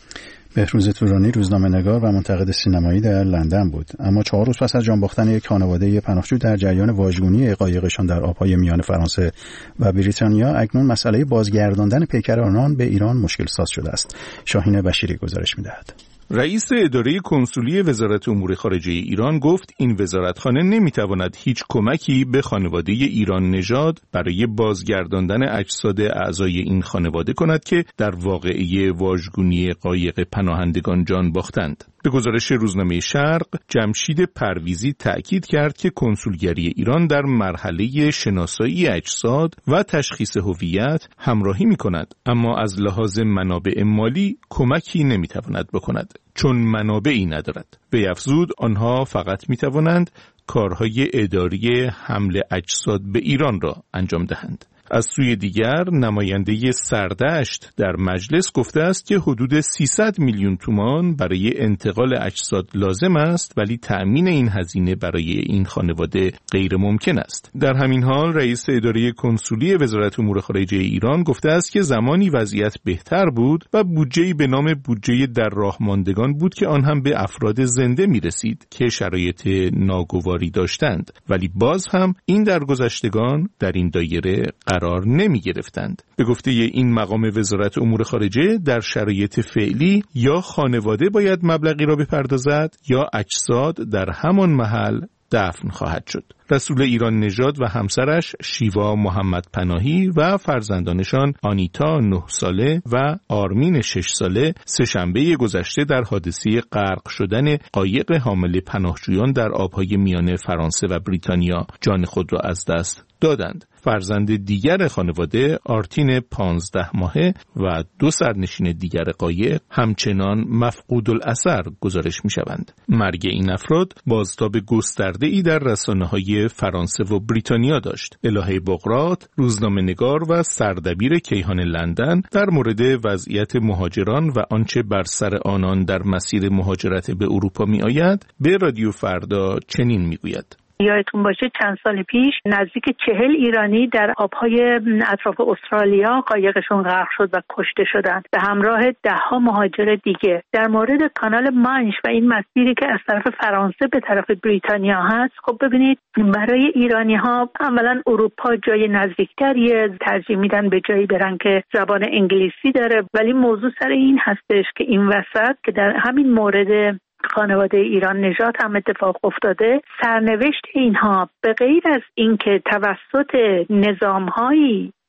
بهروز تورانی روزنامه‌نگار و منتقد سینمایی در لندن بود. اما چهار روز پس از جان باختن یک خانواده پناهجو در جریان واژگونی قایقشان در آبهای میان فرانسه و بریتانیا، اکنون مسئله بازگرداندن پیکر آنان به ایران مشکل ساز شده است. شاهین بشیری گزارش می‌دهد. رئیس اداره کنسولی وزارت امور خارجه ایران گفت این وزارتخانه نمیتواند هیچ کمکی به خانواده ایران نژاد برای بازگرداندن اجساد اعضای این خانواده کند که در واقعه واژگونی قایق پناهندگان جان باختند. به گزارش روزنامه شرق، جمشید پرویزی تأکید کرد که کنسولگری ایران در مرحله شناسایی اجساد و تشخیص هویت همراهی می‌کند، اما از لحاظ منابع مالی کمکی نمی‌تواند بکند چون منابعی ندارد. به افزود آنها فقط می‌توانند کارهای اداری حمل اجساد به ایران را انجام دهند. از سوی دیگر نماینده سردشت در مجلس گفته است که حدود سیصد میلیون تومان برای انتقال اجساد لازم است، ولی تأمین این هزینه برای این خانواده غیر ممکن است. در همین حال رئیس اداره کنسولی وزارت امور خارجه ایران گفته است که زمانی وضعیت بهتر بود و بودجه‌ای به نام بودجه در راه ماندگان بود که آن هم به افراد زنده می رسید که شرایط ناگواری داشتند، ولی باز هم این درگذشتگان در این دایره قرار نمی گرفتند. به گفته این مقام وزارت امور خارجه، در شرایط فعلی یا خانواده باید مبلغی را بپردازد یا اجساد در همان محل دفن خواهد شد. رسول ایران نژاد و همسرش شیوا محمد پناهی و فرزندانشان آنیتا نه ساله و آرمین شش ساله سه‌شنبه گذشته در حادثه غرق شدن قایق حامل پناهجویان در آبهای میان فرانسه و بریتانیا جان خود را از دست دادند. فرزند دیگر خانواده آرتین پانزده ماهه و دو سرنشین دیگر قایق همچنان مفقود الاثر گزارش می شوند. مرگ این افراد بازتاب گسترده‌ای در رسانه‌های فرانسه و بریتانیا داشت. الهه بقراط، روزنامه‌نگار و سردبیر کیهان لندن، در مورد وضعیت مهاجران و آنچه بر سر آنان در مسیر مهاجرت به اروپا می آید، به رادیو فردا چنین می گوید. یادتون باشه چند سال پیش نزدیک چهل ایرانی در آبهای اطراف استرالیا قایقشون غرق شد و کشته شدند به همراه ده ها مهاجر دیگه. در مورد کانال مانش و این مسیری که از طرف فرانسه به طرف بریتانیا هست، خب ببینید برای ایرانی ها اولا اروپا جای نزدیکتریه، ترجیح میدن به جایی برن که زبان انگلیسی داره، ولی موضوع سر این هستش که این وسط که در همین مورد خانواده ایران نژاد هم اتفاق افتاده، سرنوشت اینها به غیر از اینکه توسط نظام‌هایی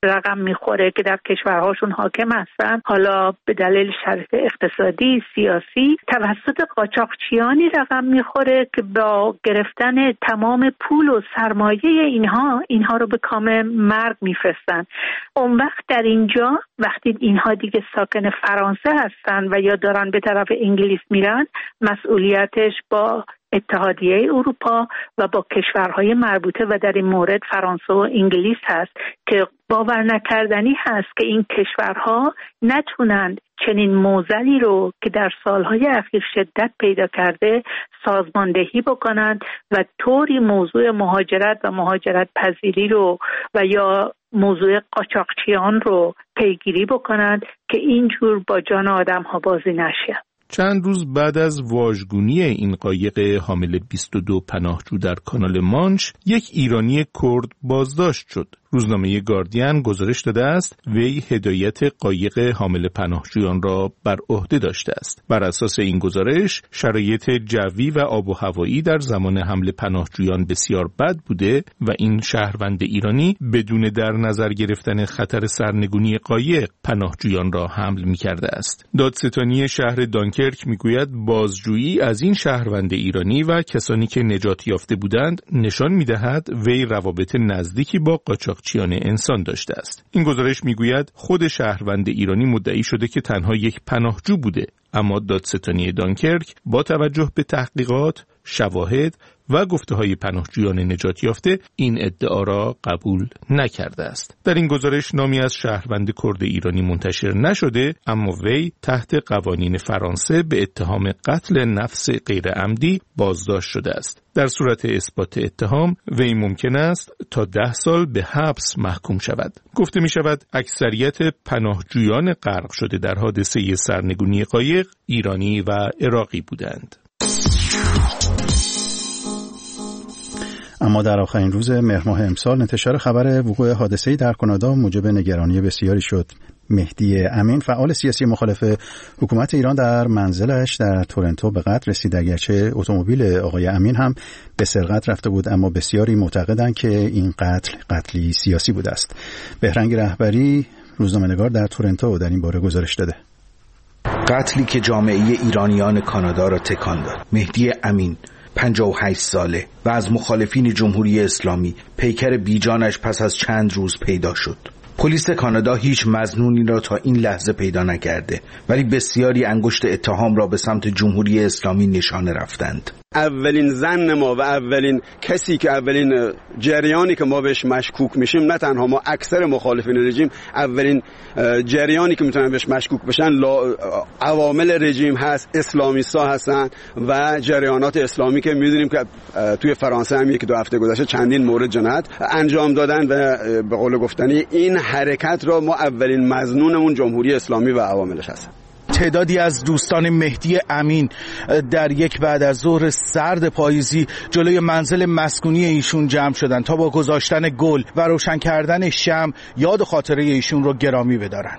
رقم میخوره که در کشورهاشون حاکم هستن، حالا به دلیل شرایط اقتصادی، سیاسی، توسط قاچاقچیانی رقم میخوره که با گرفتن تمام پول و سرمایه اینها اینها رو به کام مرگ میفرستن. اون وقت در اینجا وقتی اینها دیگه ساکن فرانسه هستن و یا دارن به طرف انگلیس میرن، مسئولیتش با اتحادیه اروپا و با کشورهای مربوطه و در این مورد فرانسه و انگلیس هست که باور نکردنی هست که این کشورها نتونند چنین معضلی رو که در سالهای اخیر شدت پیدا کرده سازماندهی بکنند و طوری موضوع مهاجرت و مهاجرت پذیری رو و یا موضوع قاچاقچیان رو پیگیری بکنند که اینجور با جان آدم ها بازی نشه. چند روز بعد از واژگونی این قایق حامل بیست و دو پناهجو در کانال مانش، یک ایرانی کرد بازداشت شد. روزنامه گاردین گزارش داده است وی هدایت قایق حامل پناهجویان را بر عهده داشته است. بر اساس این گزارش، شرایط جوی و آب و هوایی در زمان حمل پناهجویان بسیار بد بوده و این شهروند ایرانی بدون در نظر گرفتن خطر سرنگونی قایق پناهجویان را حمل می‌کرده است. دادستانی شهر دانکرک میگوید بازجویی از این شهروند ایرانی و کسانی که نجات یافته بودند نشان می‌دهد وی روابط نزدیکی با قاچاق چیان انسان داشته است. این گزارش میگوید خود شهروند ایرانی مدعی شده که تنها یک پناهجو بوده، اما دادستانی دانکرک با توجه به تحقیقات، شواهد و گفته‌های پناهجویان نجات یافته این ادعا را قبول نکرده است. در این گزارش نامی از شهروند کرد ایرانی منتشر نشده، اما وی تحت قوانین فرانسه به اتهام قتل نفس غیر عمدی بازداشت شده است. در صورت اثبات اتهام وی ممکن است تا ده سال به حبس محکوم شود. گفته می شود اکثریت پناهجویان غرق شده در حادثه سرنگونی قایق ایرانی و عراقی بودند. اما در آخرین روز مهر ماه امسال انتشار خبر وقوع حادثه‌ای در کانادا موجب نگرانی بسیاری شد. مهدی امین، فعال سیاسی مخالف حکومت ایران، در منزلش در تورنتو به قتل رسید، اگرچه اتومبیل آقای امین هم به سرقت رفته بود، اما بسیاری معتقدند که این قتل قتلی سیاسی بوده است. بهرنگ رهبری، روزنامه‌نگار در تورنتو، در این باره گزارش داده. قتلی که جامعه ایرانیان کانادا را تکان داد. مهدی امین پنجاه و هشت ساله و از مخالفین جمهوری اسلامی، پیکر بیجانش پس از چند روز پیدا شد. پلیس کانادا هیچ مظنونی را تا این لحظه پیدا نکرده، ولی بسیاری انگشت اتهام را به سمت جمهوری اسلامی نشانه رفتند. اولین ظن ما و اولین کسی که اولین جریانی که ما بهش مشکوک میشیم، نه تنها ما، اکثر مخالفین رژیم، اولین جریانی که میتونن بهش مشکوک بشن عوامل رژیم هست، اسلامیستا هستن و جریانات اسلامی که میدونیم که توی فرانسه هم یک دو هفته گذشته چندین مورد جنایت انجام دادن و به قول گفتنی این حرکت را ما اولین مظنونمون جمهوری اسلامی و عواملش هستن. تعدادی از دوستان مهدی امین در یک بعد از ظهر سرد پاییزی جلوی منزل مسکونی ایشون جمع شدند تا با گذاشتن گل و روشن کردن شمع یاد و خاطره ایشون رو گرامی بدارن.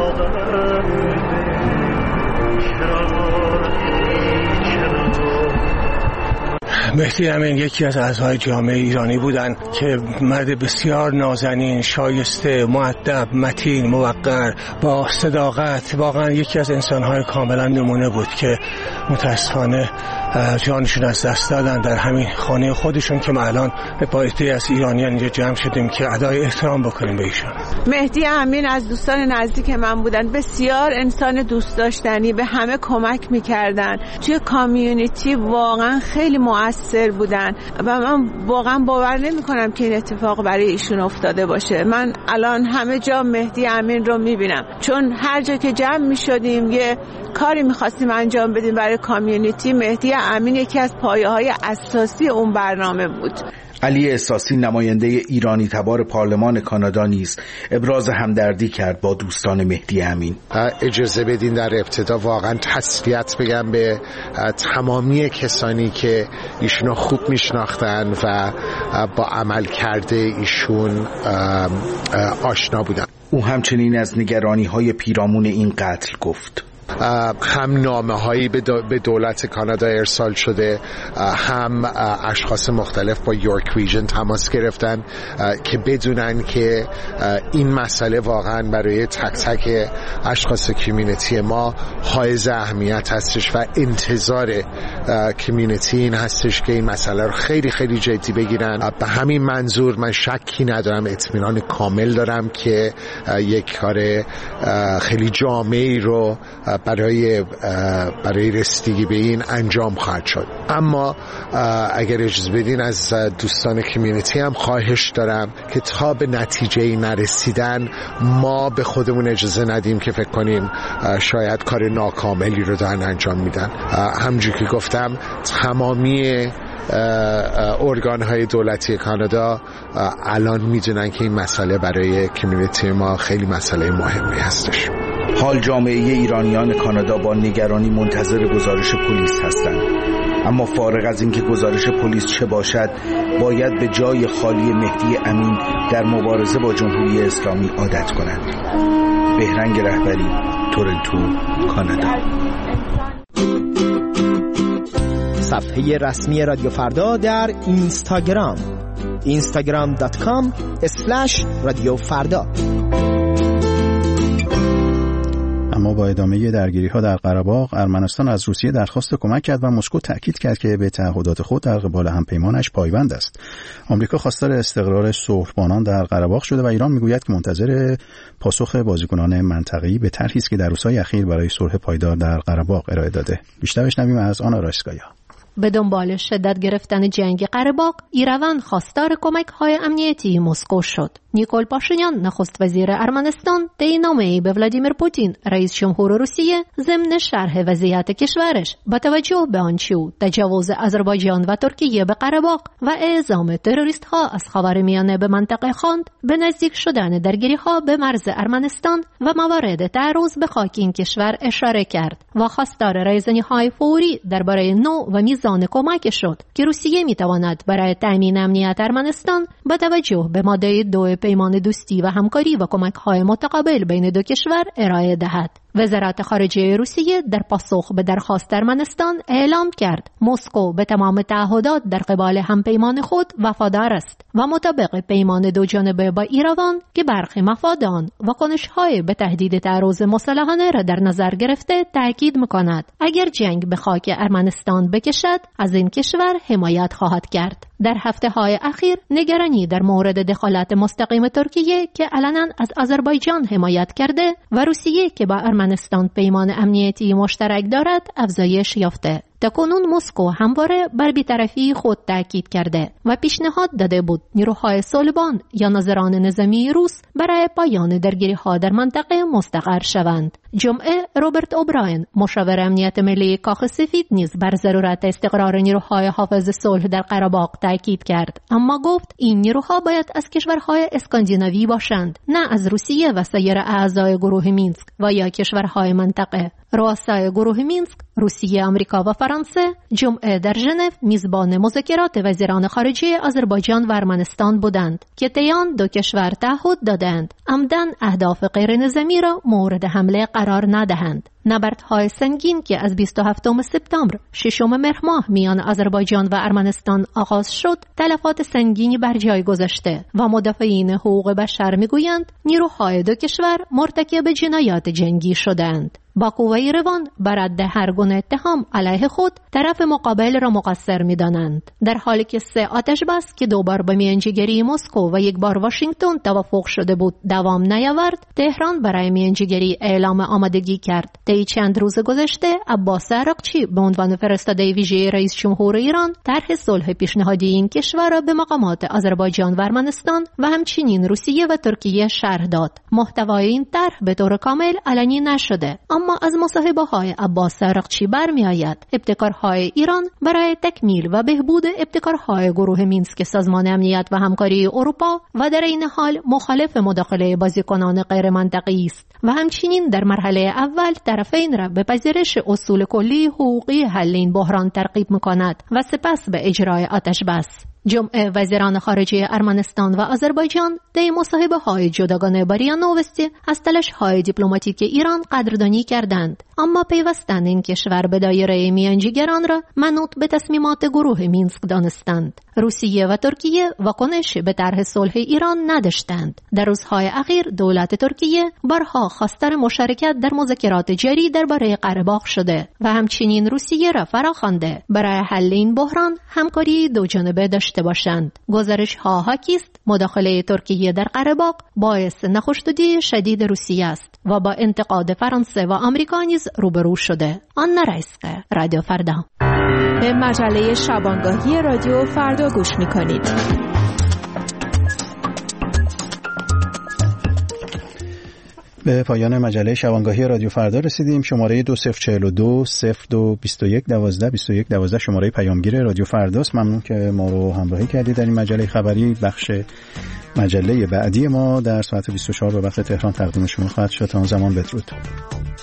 مهدی امین یکی از اعضای جامعه ایرانی بودند که مرد بسیار نازنین، شایسته، مؤدب، متین، موقر، با صداقت، واقعا یکی از انسان‌های کاملا نمونه بود که متاسفانه جانشون از دست دادن در همین خانه خودشون که ما الان با عده‌ای از ایرانیان اینجا جمع شدیم که ادای احترام بکنیم به ایشون. مهدی امین از دوستان نزدیک من بودن، بسیار انسان دوست داشتنی، به همه کمک می‌کردن، توی کامیونیتی واقعا خیلی مؤثر بودن و من واقعا باور نمی‌کنم که این اتفاق برای ایشون افتاده باشه. من الان همه جا مهدی امین رو می‌بینم، چون هر جا که جمع می‌شدیم یه کاری می‌خواستیم انجام بدیم برای کامیونیتی، مهدی امین یکی از پایه‌های اساسی اون برنامه بود. علی احساسی، نماینده ایرانی تبار پارلمان کانادا، نیز ابراز همدردی کرد با دوستان مهدی امین. اجازه بدین در ابتدا واقعا تسلیت بگم به تمامی کسانی که ایشونو خوب میشناختن و با عمل کرده ایشون آشنا بودن. او همچنین از نگرانی‌های پیرامون این قتل گفت. هم نامه هایی به دولت کانادا ارسال شده، هم اشخاص مختلف با یورک ریژن تماس گرفتن که بدونن که این مسئله واقعا برای تک تک اشخاص کمیونیتی ما حائز اهمیت هستش و انتظار کمیونیتی این هستش که این مسئله رو خیلی خیلی جدی بگیرن. به همین منظور من شکی ندارم، اطمینان کامل دارم که یک کار خیلی جامعی رو برای برای رسیدگی به این انجام خواهد شد. اما اگر اجازه بدین از دوستان کمیونیتی هم خواهش دارم که تا به نتیجه نرسیدن ما به خودمون اجازه ندیم که فکر کنیم شاید کار ناکاملی رو دارن انجام میدن. همونجوری که گفتم تمامی ارگان‌های دولتی کانادا الان میدونن که این مسئله برای کمیونیتی ما خیلی مسئله مهمی هستش. حال جامعه ایرانیان کانادا با نگرانی منتظر گزارش پلیس هستند، اما فارغ از اینکه گزارش پلیس چه باشد باید به جای خالی مهدی امین در مبارزه با جمهوری اسلامی عادت کنند. بهرنگ رهبری، تورنتو، کانادا. صفحه رسمی رادیو فردا در اینستاگرام اینستاگرام دات کام اسلش رادیو فردا. اما با ادامه درگیری‌ها در قره‌باغ، ارمنستان از روسیه درخواست کمک کرد و مسکو تاکید کرد که به تعهدات خود در قبال همپیمانش پایبند است. آمریکا خواستار استقرار صلح‌بانان در قره‌باغ شده و ایران میگوید که منتظر پاسخ بازیکنان منطقه‌ای به طرحی است که در روزهای اخیر برای صلح پایدار در قره‌باغ ارائه داده. بیشتر بشنویم از آنا رایسکایا. به دنبال شدت گرفتن جنگ قره‌باغ، ایروان خواستار کمک‌های امنیتی مسکو شد. نیکول پاشینیان نخست وزیر ارمنستان طی نامه‌ای به ولادیمیر پوتین رئیس جمهور روسیه ضمن شرح وضعیت کشورش با توجه به آنچه او تجاوز آذربایجان و ترکیه به قره‌باغ و اعزام تروریست‌ها از خاورمیانه به منطقه خواند، به نزدیک شدن درگیری‌ها به مرز ارمنستان و موارد تعرض به خاک این کشور اشاره کرد و خواستار رایزنی‌های فوری درباره نوع و میزان کمک شد که روسیه می‌تواند برای تأمین امنیت ارمنستان با توجه به ماده دو پیمان دوستی و همکاری و کمک‌های متقابل بین دو کشور ارائه دهد. وزارت خارجه روسیه در پاسخ به درخواست ارمنستان اعلام کرد مسکو به تمام تعهدات در قبال همپیمان خود وفادار است و مطابق پیمان دو جانبه با ایران که برخی مفاد آن و کنش‌های به تهدید تعرض مسلحانه را در نظر گرفته تاکید می‌کند اگر جنگ به خاک ارمنستان بکشد از این کشور حمایت خواهد کرد. در هفته‌های اخیر نگرانی در مورد دخالت مستقیم ترکیه که علنا از آذربایجان حمایت کرده و روسیه که با ارمنستان پیمان امنیتی مشترک دارد افزایش یافته. تاکنون مسکو همواره بر بی‌طرفی خود تاکید کرده و پیشنهاد داده بود نیروهای صلح‌بان یا ناظران نظامی روس برای پایان درگیری‌ها در منطقه مستقر شوند. جمعه روبرت اوبراین مشاور امنیت ملی کاخ سفید نیز بر ضرورت استقرار نیروهای حافظ صلح در قره‌باغ تاکید کرد، اما گفت این نیروها باید از کشورهای اسکاندیناوی باشند، نه از روسیه و سایر اعضای گروه مینسک و یا کشورهای منطقه. رؤسای گروه مینسک، روسیه، آمریکا و فرانسه جمعه در ژنو میزبان مذاکرات وزیران خارجه آذربایجان و ارمنستان بودند که طی آن دو کشور تعهد دادند عمداً اهداف غیر نظامی را مورد حمله قرار ندهند. نبردهای سنگین که از بیست و هفتم سپتامبر ششم مهر ماه میان آذربایجان و ارمنستان آغاز شد تلفات سنگینی بر جای گذاشته و مدافعین حقوق بشر میگویند نیروهای دو کشور مرتکب جنایات جنگی شدند. باکو و ایروان بر رد هر گونه اتهام علیه خود طرف مقابل را مقصر می‌دانند، در حالی که سه آتش بس که دو بار به میانجیگری مسکو و یک بار واشنگتن توافق شده بود دوام نیاورد. تهران برای میانجیگری اعلام آمادگی کرد. طی چند روز گذشته عباس عراقچی به عنوان فرستاده ویژه رئیس جمهور ایران طرح صلح پیشنهادی این کشور را به مقامات آذربایجان و ارمنستان و همچنین روسیه و ترکیه شرح داد. محتوای این طرح به طور کامل علنی نشده، اما از مصاحبه‌های عباس عراقچی برمی‌آید ابتکارهای ایران برای تکمیل و بهبود ابتکارهای گروه مینسک سازمان امنیت و همکاری اروپا و در این حال مخالف مداخله بازیکنان غیر منطقی است و همچنین در مرحله اول طرفین را به پذیرش اصول کلی حقوقی حل این بحران ترغیب می‌کند و سپس به اجرای آتش بس. جمعه وزیران خارجه ارمنستان و آذربایجان طی مصاحبه‌های جداگانه با ریا نووستی از تلاش‌های دیپلماتیک ایران قدردانی کردند اما پیوستن این کشور به دایره میانجیگران را منوط به تصمیمات گروه مینسک دانستند. روسیه و ترکیه واکنش به طرح صلح ایران نداشتند. در روزهای اخیر دولت ترکیه بارها خواستار مشارکت در مذاکرات جاری درباره قره باغ شده و همچنین روسیه را فراخوانده برای حل این بحران همکاری دو جانبه داشته باشند. گزارش ها حاکی است مداخله ترکیه در قره باغ باعث نخستگی شدید روسیه است و با انتقاد فرانسه و آمریکا نیز روبرو شده. آنا رایسکه، رادیو فردا. به مجله شبانگاهی رادیو فردا گوش می‌کنید. به پایان مجله شبانگاهی رادیو فردا رسیدیم. شماره دو صفر چهل و دو صفر دو بیست و یک دوازده بیست و یک دوازده شماره پیامگیر رادیو فرداست. ممنون که ما رو همراهی کردید در این مجله خبری. بخش مجله بعدی ما در ساعت بیست و چهار به وقت تهران تقدیم شما خواهد شد. تا اون زمان بدرود.